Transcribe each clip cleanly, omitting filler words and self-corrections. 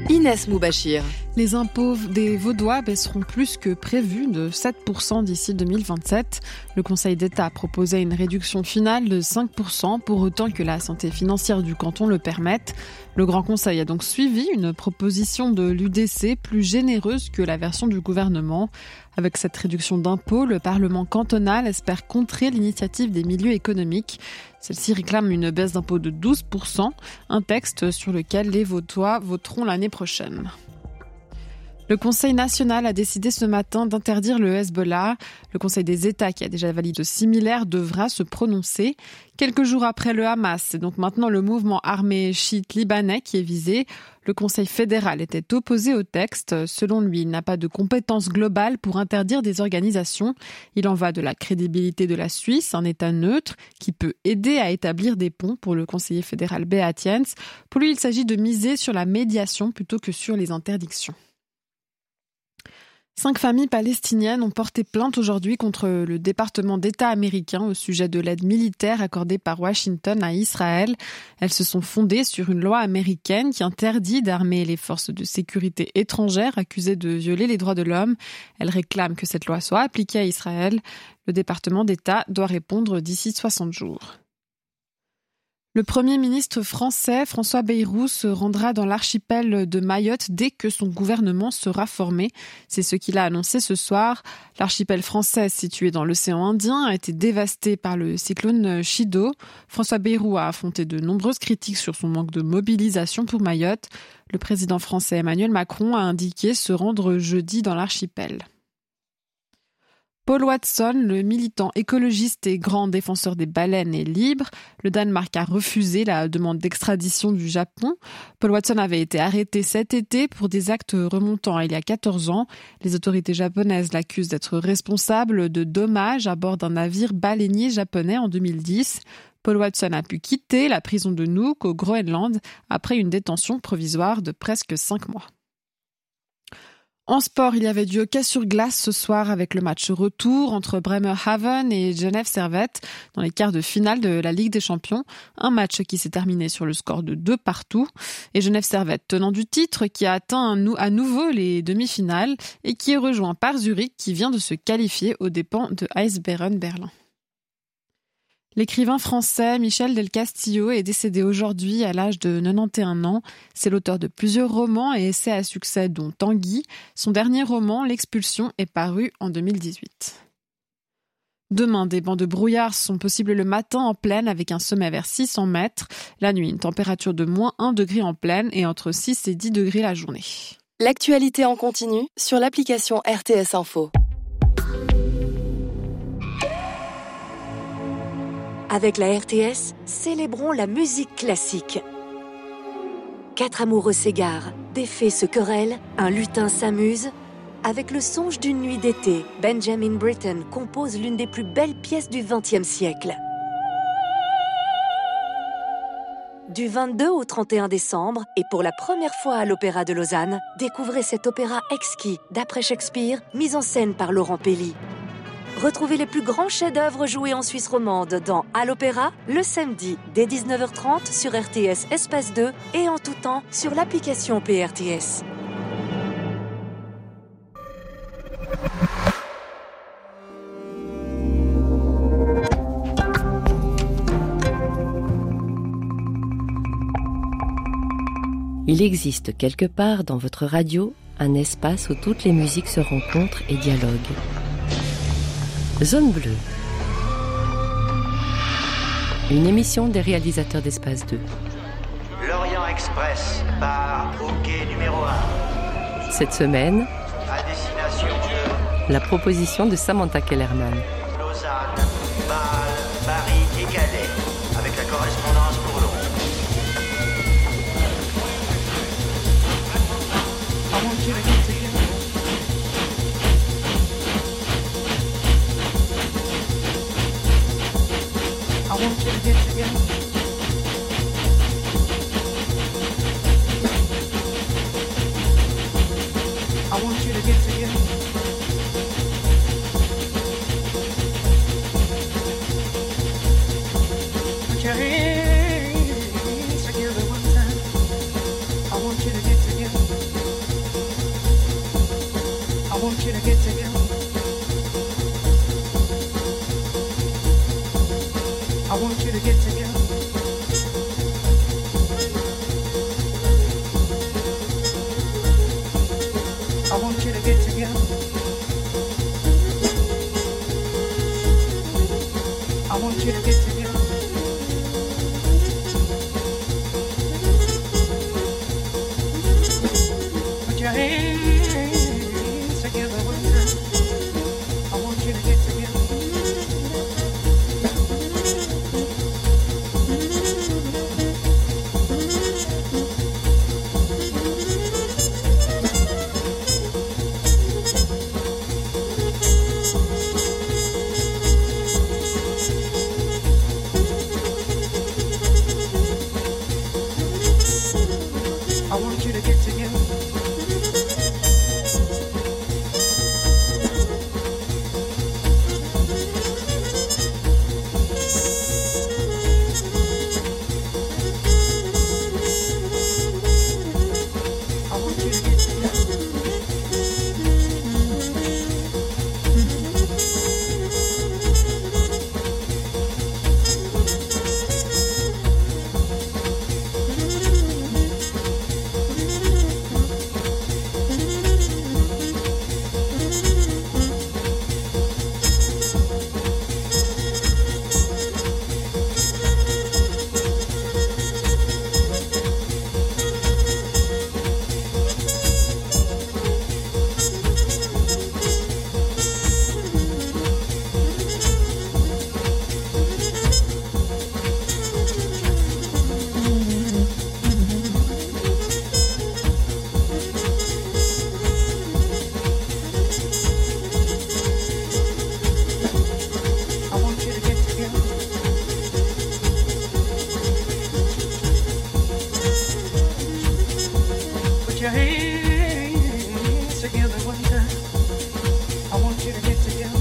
Inès Moubachir. Les impôts des Vaudois baisseront plus que prévu de 7% d'ici 2027. Le Conseil d'État proposait une réduction finale de 5%, pour autant que la santé financière du canton le permette. Le Grand Conseil a donc suivi une proposition de l'UDC plus généreuse que la version du gouvernement. Avec cette réduction d'impôts, le Parlement cantonal espère contrer l'initiative des milieux économiques. Celle-ci réclame une baisse d'impôts de 12%, un texte sur lequel les Vaudois voteront l'année prochaine. Le Conseil national a décidé ce matin d'interdire le Hezbollah. Le Conseil des États, qui a déjà validé similaire, devra se prononcer. Quelques jours après le Hamas, c'est donc maintenant le mouvement armé chiite libanais qui est visé. Le Conseil fédéral était opposé au texte. Selon lui, il n'a pas de compétence globale pour interdire des organisations. Il en va de la crédibilité de la Suisse, un État neutre qui peut aider à établir des ponts, pour le conseiller fédéral Beat Jens. Pour lui, il s'agit de miser sur la médiation plutôt que sur les interdictions. 5 familles palestiniennes ont porté plainte aujourd'hui contre le département d'État américain au sujet de l'aide militaire accordée par Washington à Israël. Elles se sont fondées sur une loi américaine qui interdit d'armer les forces de sécurité étrangères accusées de violer les droits de l'homme. Elles réclament que cette loi soit appliquée à Israël. Le département d'État doit répondre d'ici 60 jours. Le Premier ministre français, François Bayrou, se rendra dans l'archipel de Mayotte dès que son gouvernement sera formé. C'est ce qu'il a annoncé ce soir. L'archipel français, situé dans l'océan Indien, a été dévasté par le cyclone Chido. François Bayrou a affronté de nombreuses critiques sur son manque de mobilisation pour Mayotte. Le président français Emmanuel Macron a indiqué se rendre jeudi dans l'archipel. Paul Watson, le militant écologiste et grand défenseur des baleines, est libre. Le Danemark a refusé la demande d'extradition du Japon. Paul Watson avait été arrêté cet été pour des actes remontant à il y a 14 ans. Les autorités japonaises l'accusent d'être responsable de dommages à bord d'un navire baleinier japonais en 2010. Paul Watson a pu quitter la prison de Nuuk au Groenland après une détention provisoire de presque 5 mois. En sport, il y avait du hockey sur glace ce soir avec le match retour entre Bremerhaven et Genève Servette dans les quarts de finale de la Ligue des Champions. Un match qui s'est terminé sur le score de 2-2. Et Genève Servette, tenant du titre, qui a atteint à nouveau les demi-finales et qui est rejoint par Zurich qui vient de se qualifier aux dépens de Eisbären Berlin. L'écrivain français Michel Del Castillo est décédé aujourd'hui à l'âge de 91 ans. C'est l'auteur de plusieurs romans et essais à succès dont Tanguy. Son dernier roman, L'Expulsion, est paru en 2018. Demain, des bancs de brouillard sont possibles le matin en plaine avec un sommet vers 600 mètres. La nuit, une température de -1 degré en plaine et entre 6 et 10 degrés la journée. L'actualité en continu sur l'application RTS Info. Avec la RTS, célébrons la musique classique. 4 amoureux s'égarent, des fées se querellent, un lutin s'amuse. Avec le songe d'une nuit d'été, Benjamin Britten compose l'une des plus belles pièces du XXe siècle. Du 22 au 31 décembre, et pour la première fois à l'Opéra de Lausanne, découvrez cet opéra exquis d'après Shakespeare, mis en scène par Laurent Pelly. Retrouvez les plus grands chefs-d'œuvre joués en Suisse romande dans À l'Opéra, le samedi dès 19h30 sur RTS Espace 2 et en tout temps sur l'application PRTS. Il existe quelque part dans votre radio un espace où toutes les musiques se rencontrent et dialoguent. Zone Bleue. Une émission des réalisateurs d'Espace 2. L'Orient Express part au quai numéro 1. Cette semaine, À destination de la proposition de Samantha Kellerman. Lausanne, Bâle, Paris et Calais, avec la correspondance pour Londres. want you to get together. I want you to get together. I want you to get together. I want you to get together. Put your hands together one time. I want you to get together. I want you to get together. I want you to get together. I want you to get together. Put your hands together one time. I want you to get together.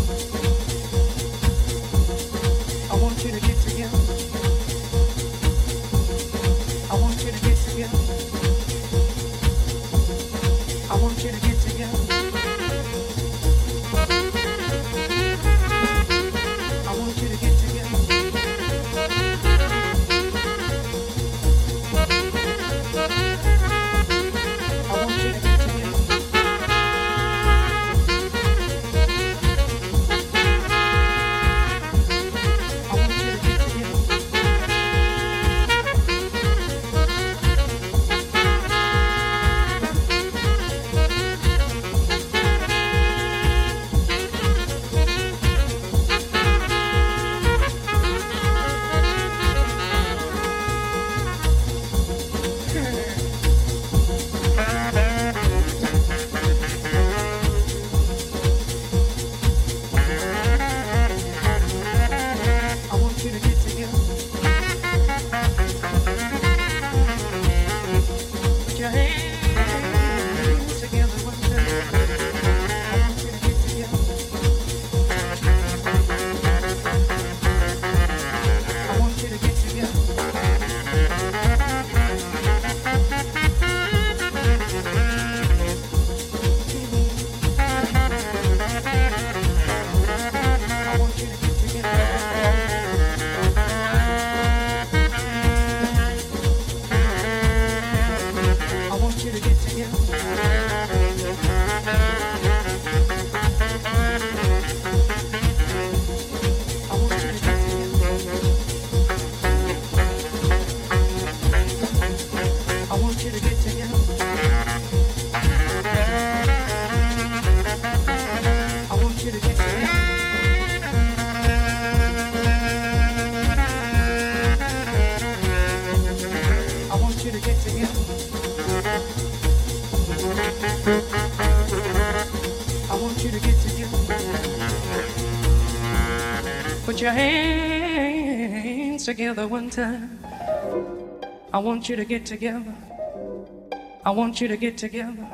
I want you to get together. I want you to get together. I want you to get together. I want you to get together. I want you to get together. I want you to get together. I want you to get together. Put your hands together one time. I want you to get together. I want you to get together. I want you to get together. I want you to get together. I want you to get together. I want you to get together. I want you to get together. I want you to get together. I want you to get together. Put your hands together one time. I want you to get together. I want you to get together.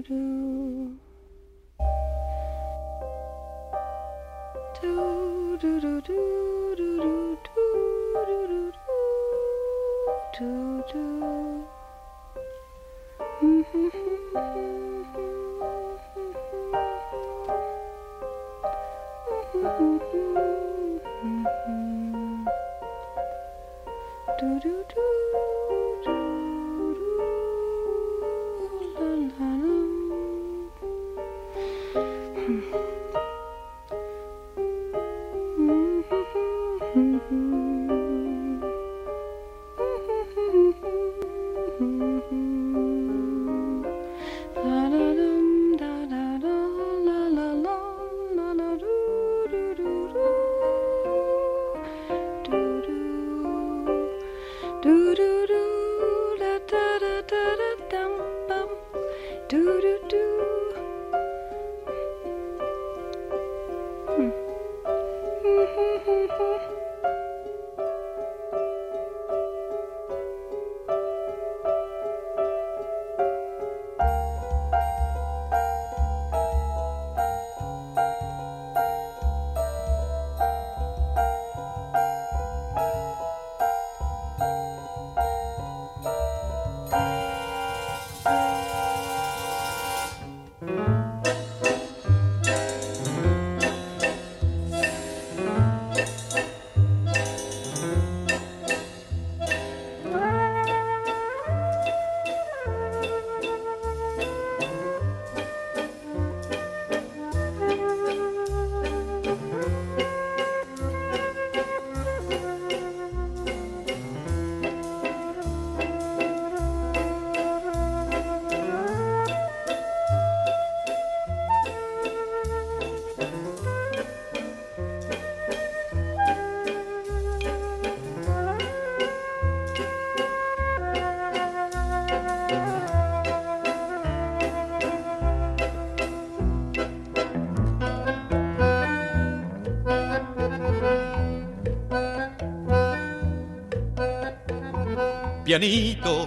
Pianito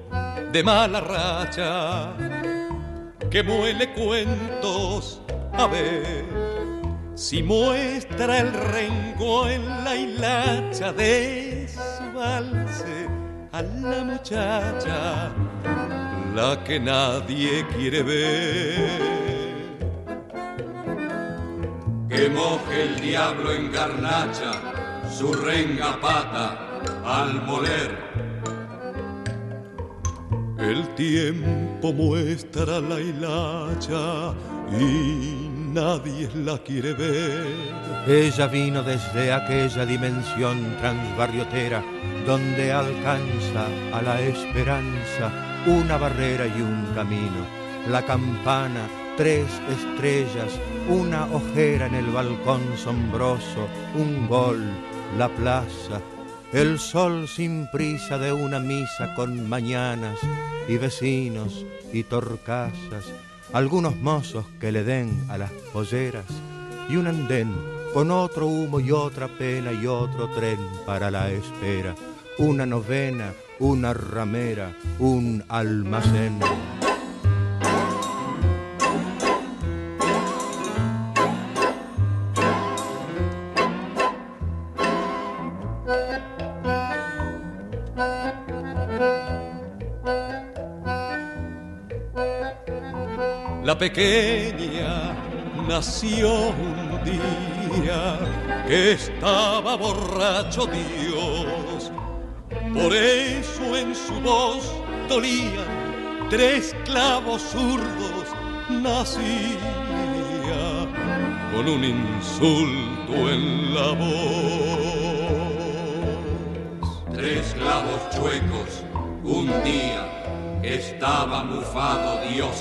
de mala racha que muele cuentos, a ver si muestra el rengo en la hilacha, desvalse a la muchacha, la que nadie quiere ver. Que moje el diablo en garnacha su renga pata al moler. El tiempo muestra la hilacha y nadie la quiere ver. Ella vino desde aquella dimensión transbarriotera donde alcanza a la esperanza una barrera y un camino. La campana, 3 estrellas, una ojera en el balcón sombroso, un gol, la plaza, el sol sin prisa de una misa con mañanas y vecinos y torcasas, algunos mozos que le den a las polleras y un andén con otro humo y otra pena y otro tren para la espera, una novena, una ramera, un almacén. La pequeña nació un día que estaba borracho Dios, por eso en su voz dolían 3 clavos zurdos, nacía con un insulto en la voz. 3 clavos chuecos, un día estaba mufado Dios.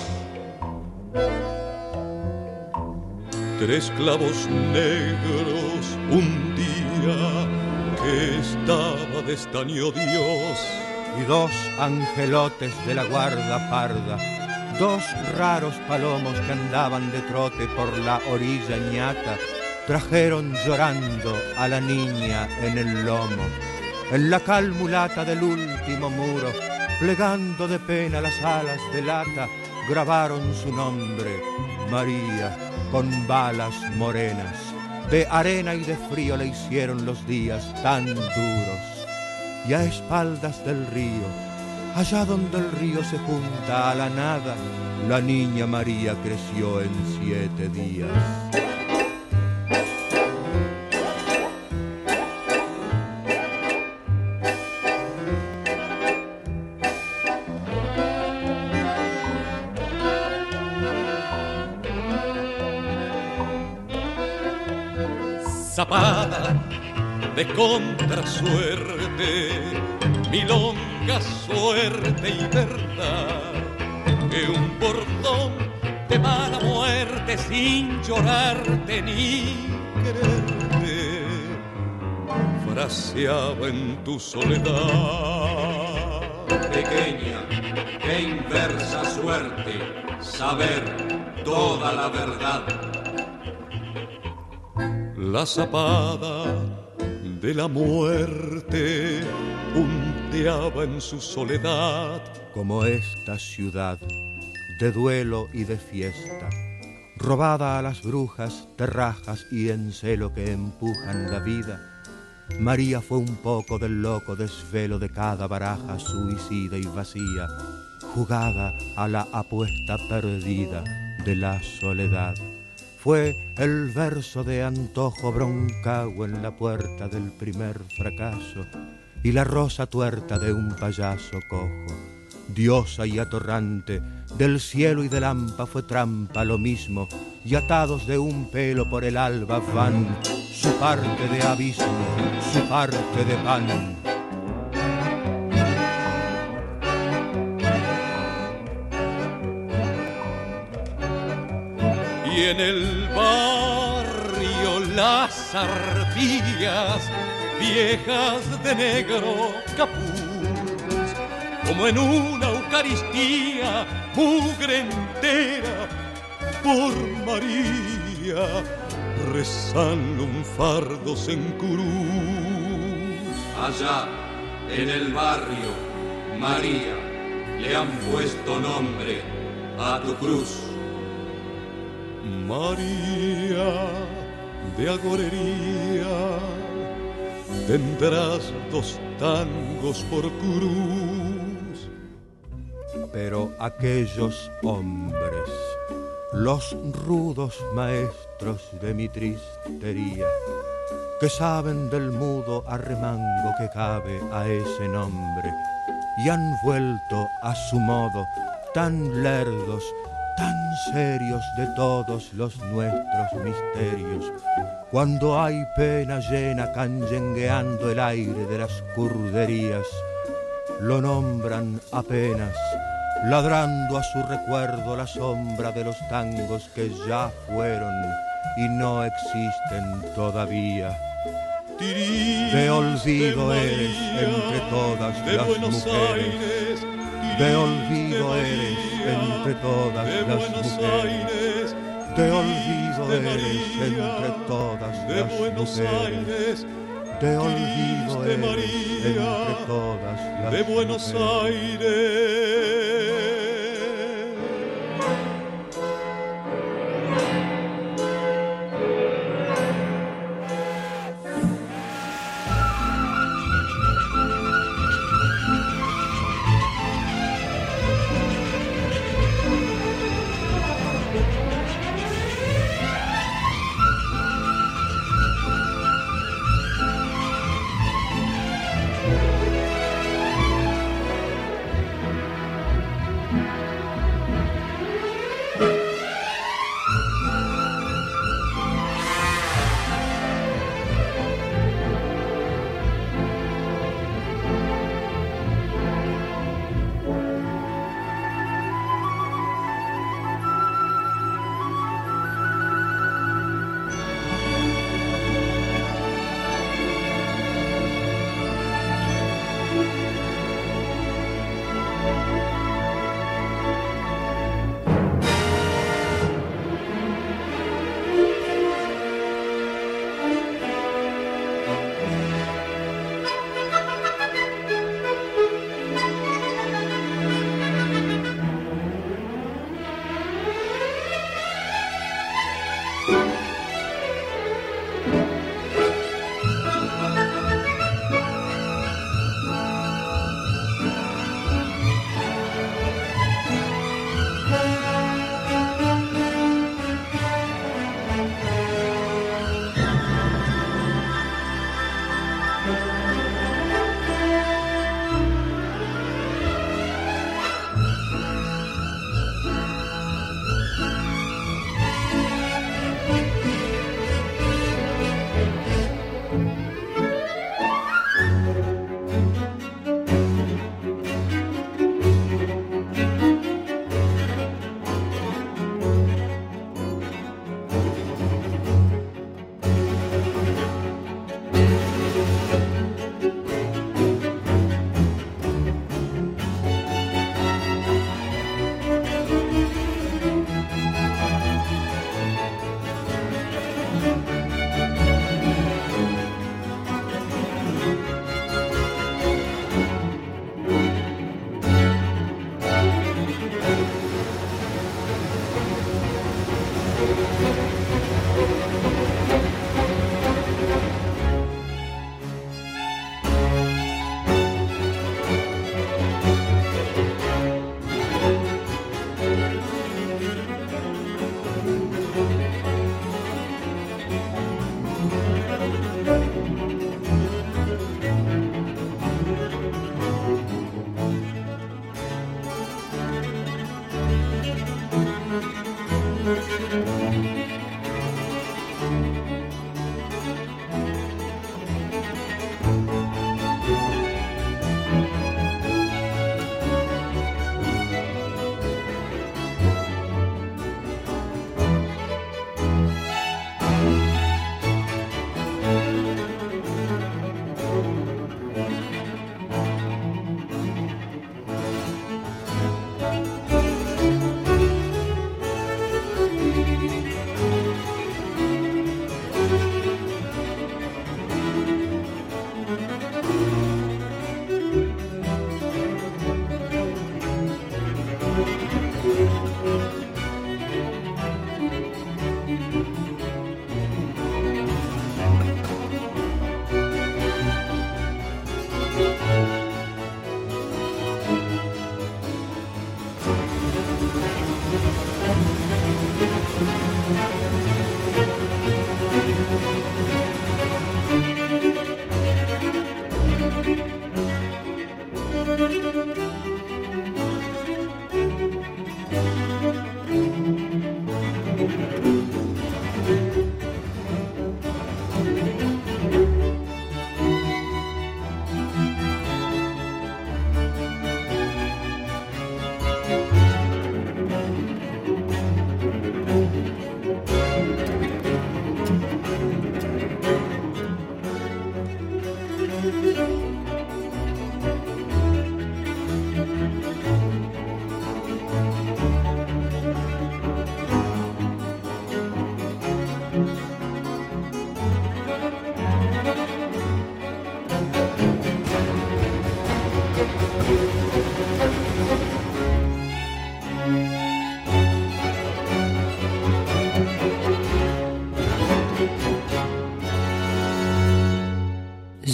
3 clavos negros, un día que estaba de estaño Dios. Y 2 angelotes de la guarda parda, 2 raros palomos que andaban de trote por la orilla ñata, trajeron llorando a la niña en el lomo. En la cal mulata del último muro, plegando de pena las alas de lata, grabaron su nombre, María, con balas morenas. De arena y de frío le hicieron los días tan duros. Y a espaldas del río, allá donde el río se junta a la nada, la niña María creció en 7 días. Zapada de contrasuerte, milonga, suerte y verdad, que un bordón de mala muerte sin llorarte ni quererte fraseaba en tu soledad. Pequeña, qué inversa suerte saber toda la verdad. La zapada de la muerte punteaba en su soledad. Como esta ciudad de duelo y de fiesta, robada a las brujas, terrajas y encelo que empujan la vida, María fue un poco del loco desvelo de cada baraja suicida y vacía, jugada a la apuesta perdida de la soledad. Fue el verso de antojo broncagua en la puerta del primer fracaso y la rosa tuerta de un payaso cojo. Diosa y atorrante, del cielo y del hampa fue trampa lo mismo, y atados de un pelo por el alba van su parte de abismo, su parte de pan. Y en el barrio las ardillas, viejas de negro capuz, como en una Eucaristía, mugre entera por María, rezando un fardo en cruz. Allá, en el barrio, María, le han puesto nombre a tu cruz. María de agorería, tendrás 2 tangos por cruz. Pero aquellos hombres, los rudos maestros de mi tristería, que saben del mudo arremango que cabe a ese nombre, y han vuelto a su modo tan lerdos, tan serios de todos los nuestros misterios, cuando hay pena llena canyengueando el aire de las curderías, lo nombran apenas, ladrando a su recuerdo la sombra de los tangos que ya fueron y no existen todavía. De olvido eres entre todas las mujeres, de olvido eres entre todas las mujeres, de olvido eres entre todas las mujeres, de olvido eres entre todas las de Buenos Aires.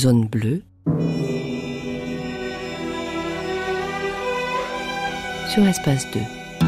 zone bleue, sur Espace 2.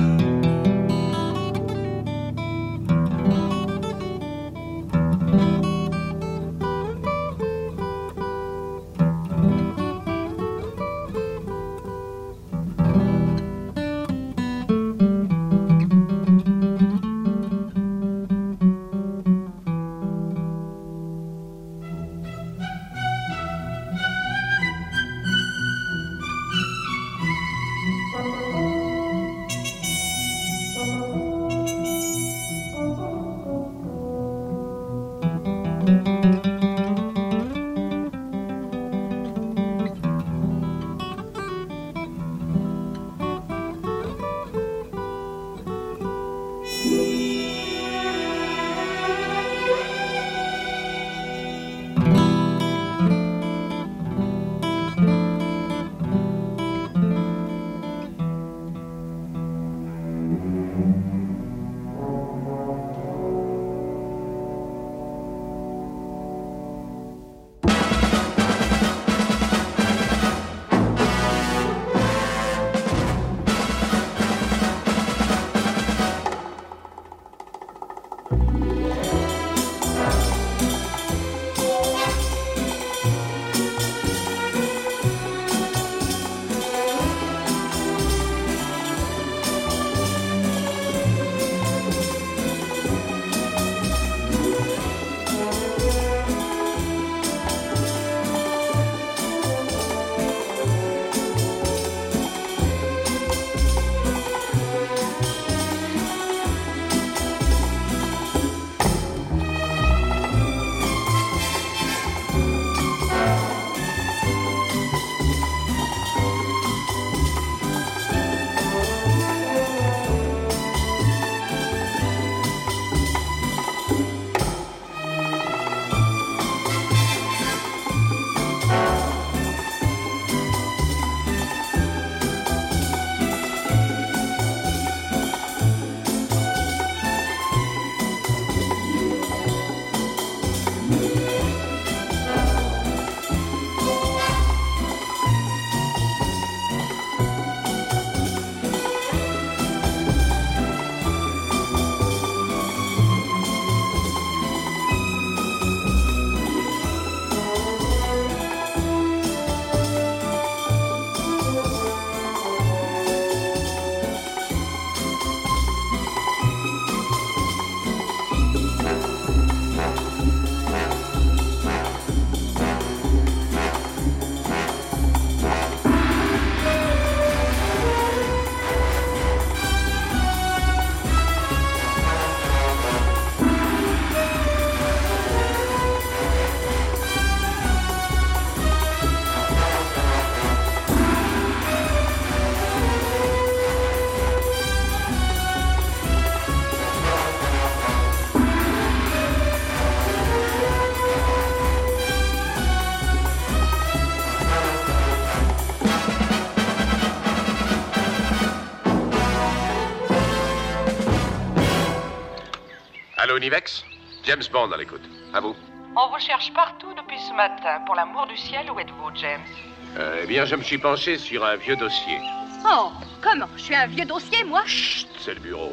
Allô, Univex? James Bond à l'écoute. À vous. On vous cherche partout depuis ce matin. Pour l'amour du ciel, où êtes-vous, James? Eh bien, je me suis penché sur un vieux dossier. Oh, comment? Je suis un vieux dossier, moi? Chut, c'est le bureau.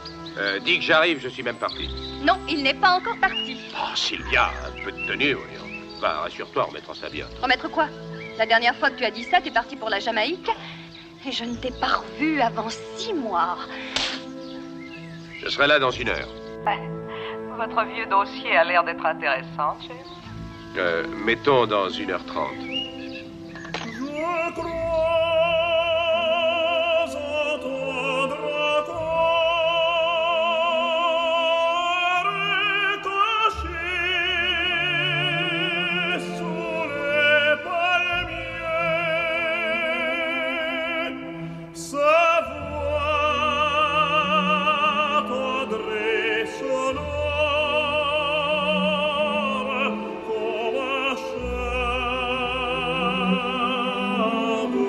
Dis que j'arrive, je suis même parti. Non, il n'est pas encore parti. Oh, Sylvia, un peu de tenue, voyons. Enfin, rassure-toi, on mettra ça bien. Remettre quoi? La dernière fois que tu as dit ça, tu es parti pour la Jamaïque. Et je ne t'ai pas revu avant 6 mois. Je serai là dans 1 heure. Votre vieux dossier a l'air d'être intéressant, James. Mettons dans 1h30. Je crois entendre caché sous les palmiers sa voix tendre et sonore comme un chant.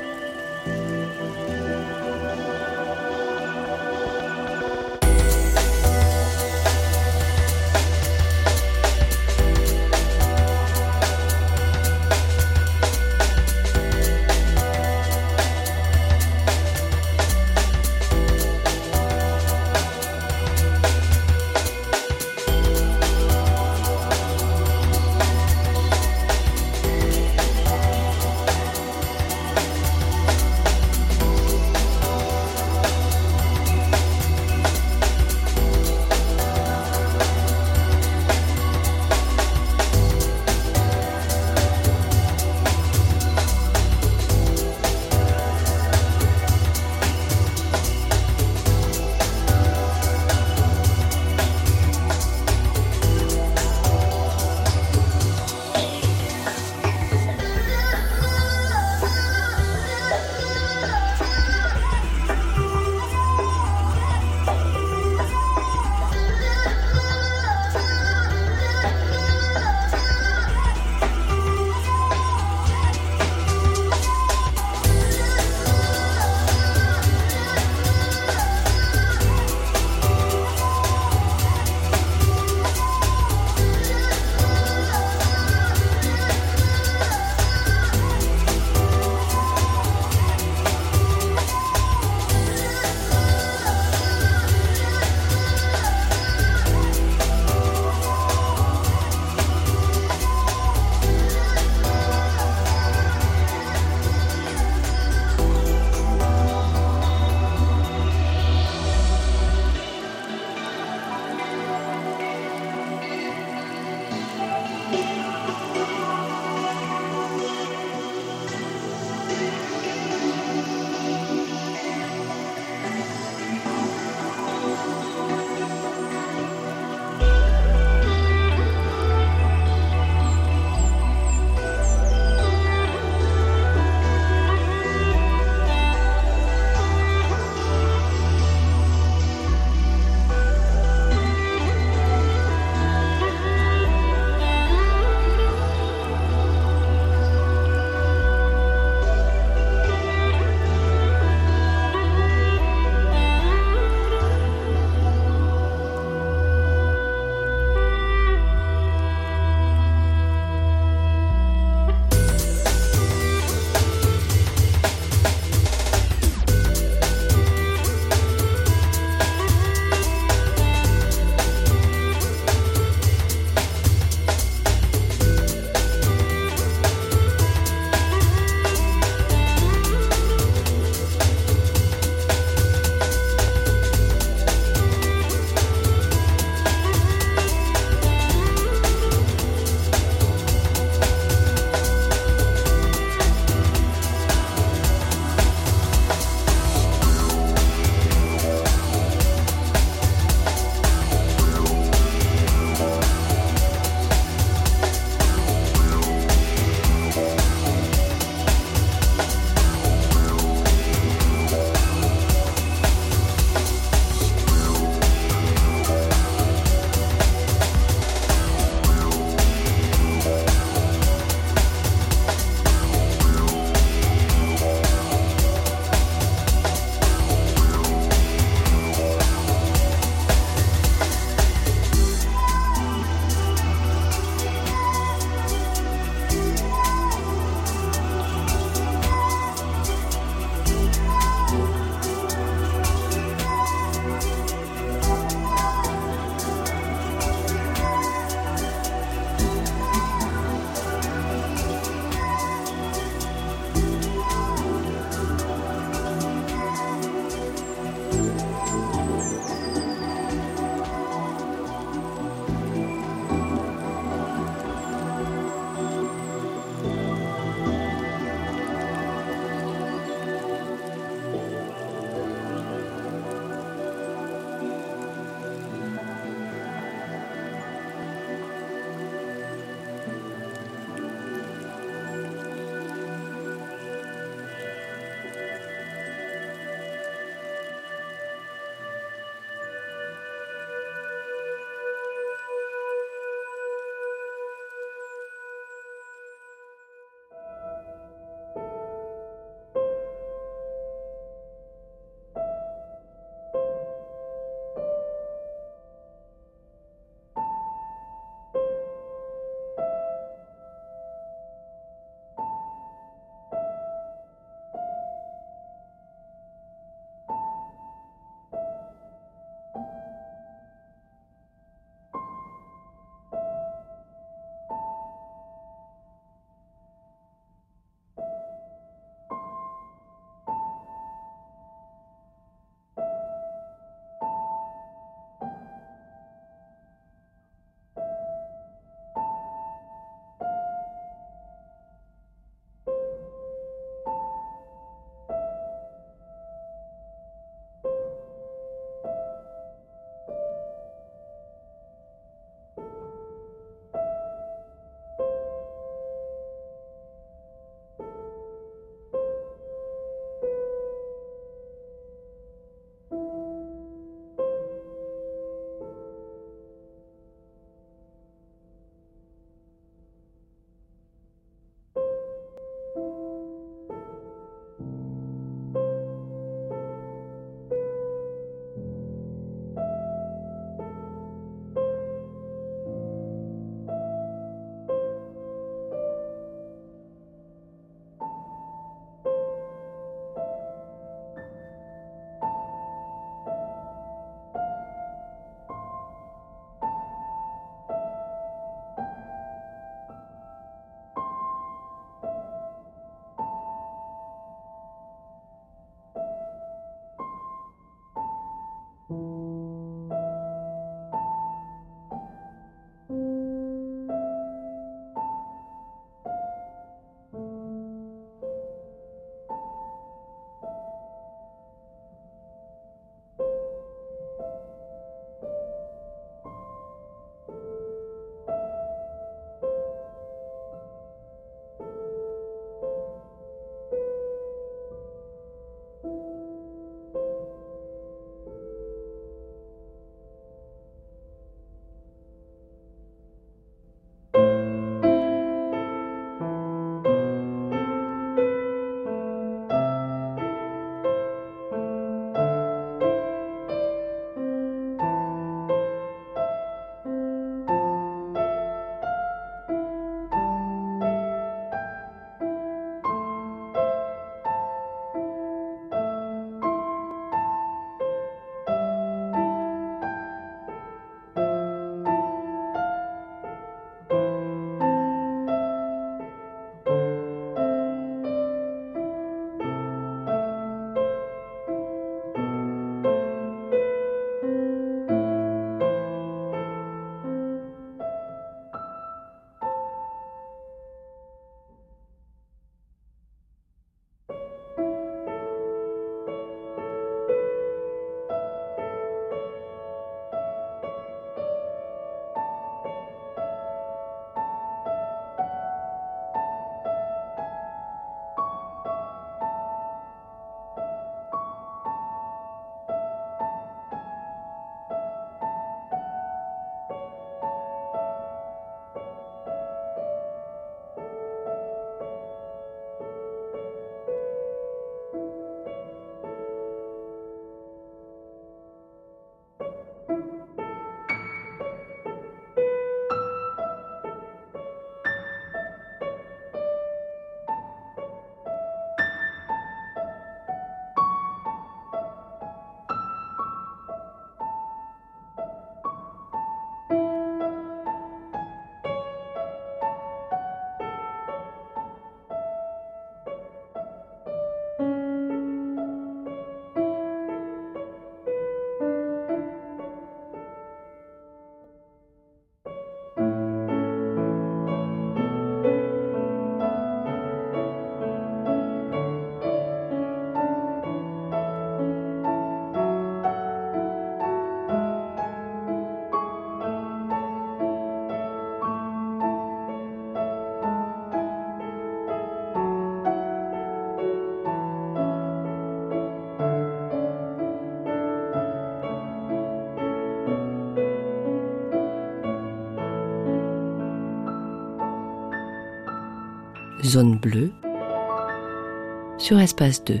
Zone Bleue sur Espace 2.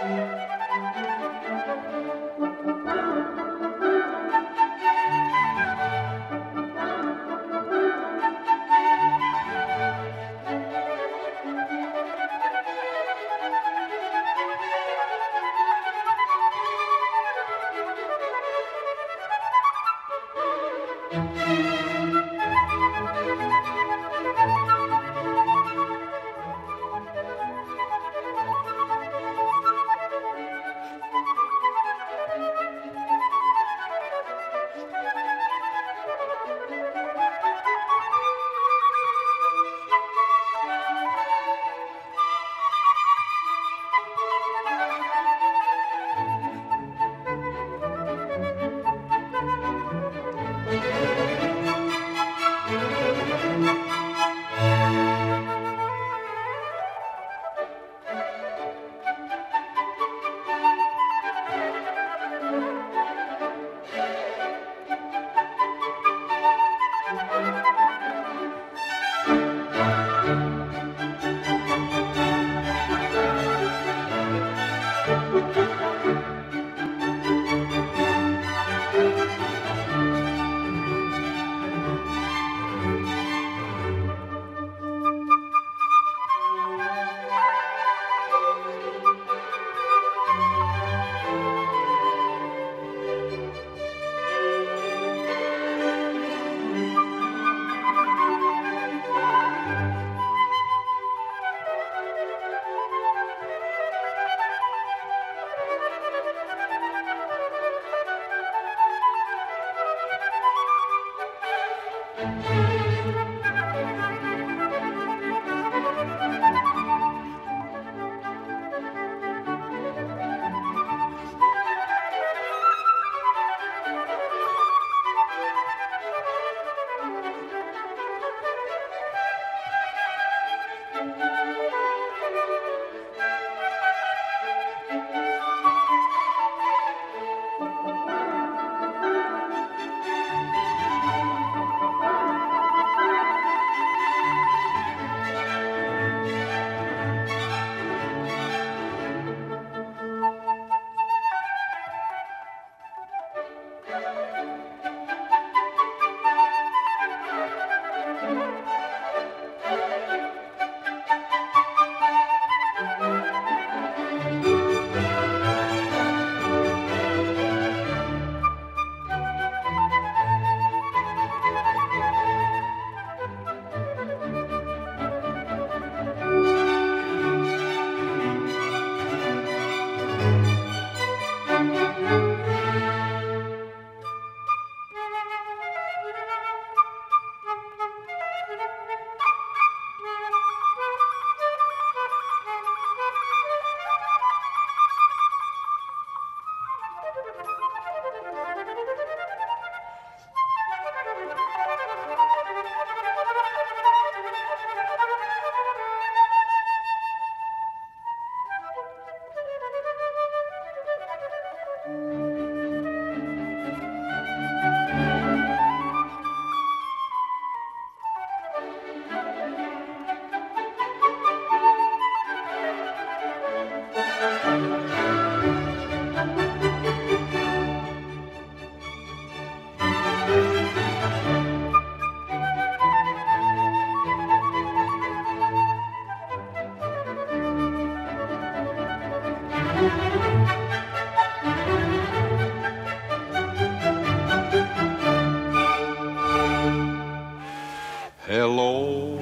Hello,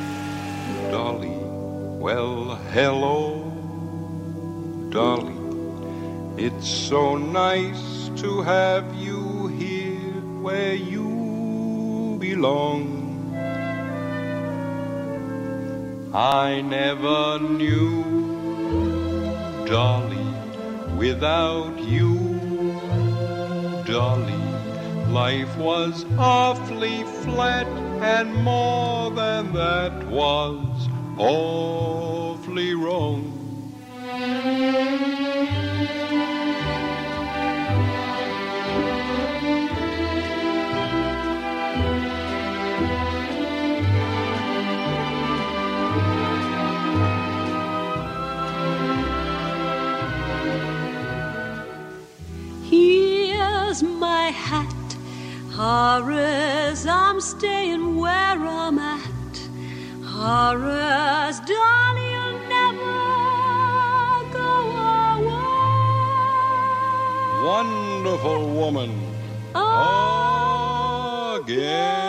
Dolly. Well, hello, Dolly. It's so nice to have you here where you belong. I never knew, Dolly, without you, Dolly, life was awfully flat, and more than that was awfully wrong. Where's my hat? Horace, I'm staying where I'm at. Horace, darling, you'll never go away. Wonderful woman. Again.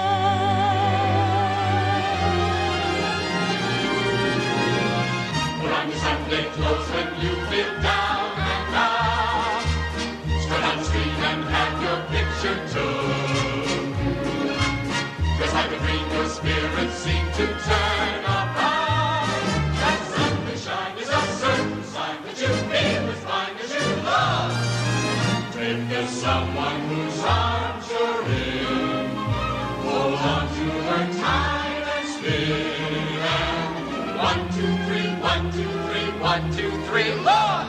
Put on your Sunday clothes when you feel down and out. Strut on the street and have your picture took. Dress like a dream, your spirits seem to turn around. That Sunday shine is a certain sign that you feel as fine as you love. If there's someone whose arms you're in, hold on to her tight and spin. And 1, 2, 3, 1, 2, 3, 1, 2, 3, Lord!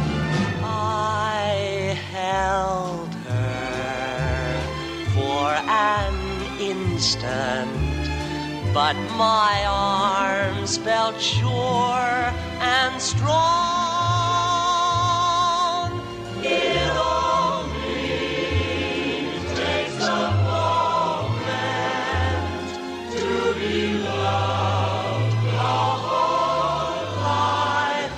I held her for an instant, but my arms felt sure and strong. It only takes a moment to be loved the whole life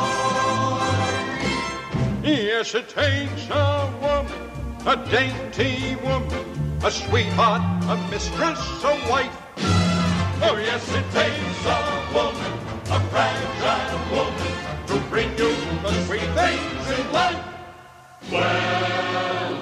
long. Yes, it takes a woman, a dainty woman, a sweetheart, a mistress, a wife. Oh, yes, it takes a woman, a fragile woman, to bring you the sweet things in life. Well,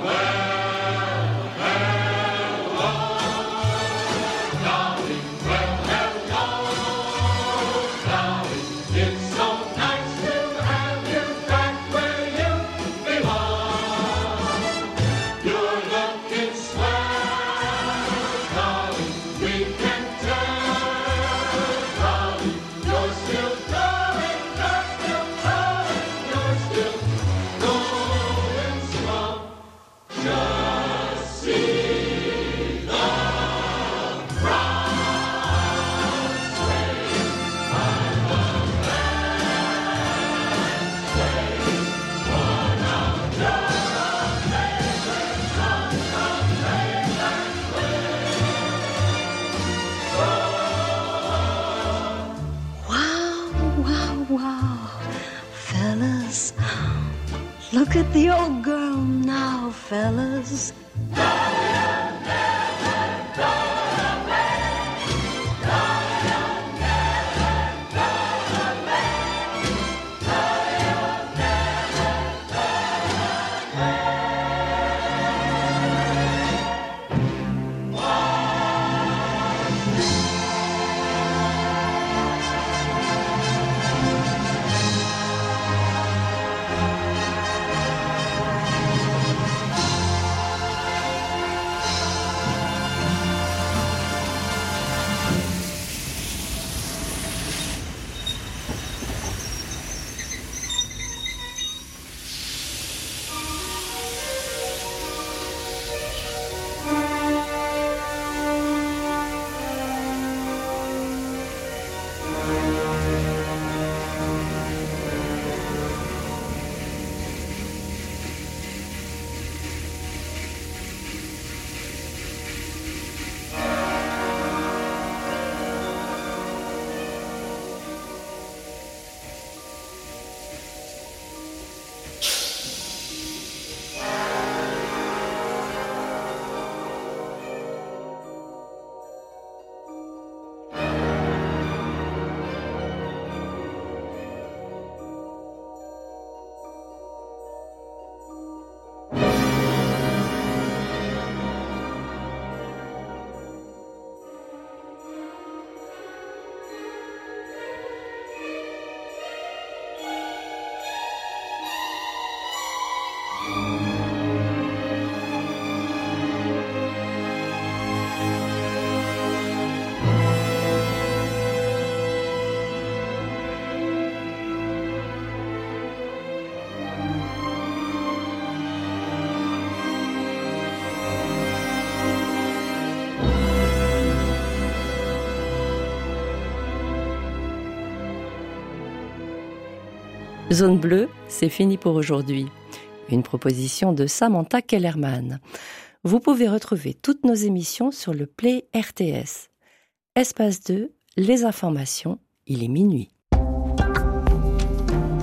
hello, darling, hello, darling. It's so nice to have you back where you belong. You're looking swell, darling, we can tell, darling. You're still growing, you're still growing, you're still going strong. Just see the Wow, fellas. Look at the old girl now, fellas. Zone Bleue, c'est fini pour aujourd'hui. Une proposition de Samantha Kellerman. Vous pouvez retrouver toutes nos émissions sur le Play RTS. Espace 2, les informations, il est minuit.